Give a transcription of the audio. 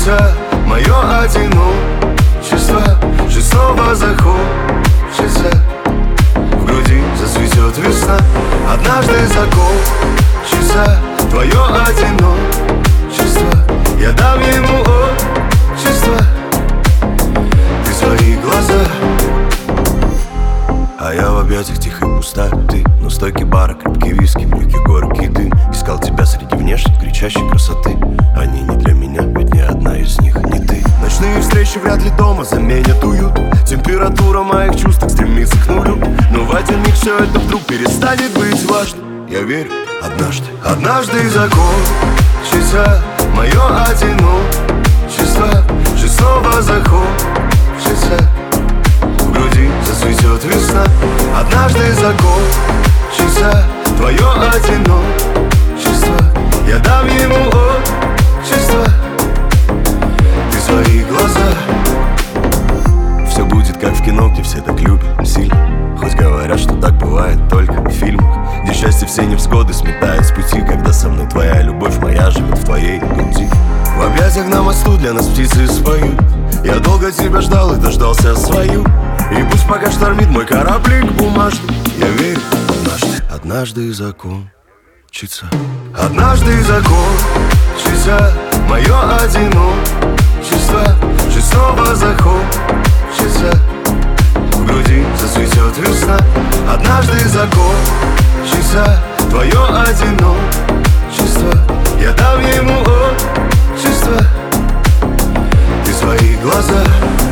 закончится мое одиночество, жизнь снова захочется, в груди зацветет весна. Однажды закончится твое одиночество, я дам ему общество, ты свои глаза. А я в объятиях тихой пустоты, но стойки бара, крепкие виски, брюки, горький дым. Искал тебя среди внешних кричащей красоты. Они не для меня, ведь ни одна из них не ты. Ночные встречи вряд ли дома заменят уют. Температура моих чувств стремится к нулю, но в один миг все это вдруг перестанет быть важным. Я верю, однажды закончится мое одиночество, жизнь снова захочется, в груди зацветет весна. Однажды закончится твое одиночество, я дам ему общество, ты свои глаза. Все будет как в кино, где все так любят сильно, хоть говорят, что так бывает только в фильмах, где счастье все невзгоды сметает с пути, когда со мной твоя любовь моя живет в твоей груди. В объятиях на мосту для нас птицы споют. Я долго тебя ждал и дождался свою, и пусть пока штормит мой кораблик бумажный, я верю, однажды закончится. Однажды закончится мое одиночество, жизнь снова захочется, в груди зацветет весна. Однажды закончится твое одиночество, я дам ему общество, ты свои глаза.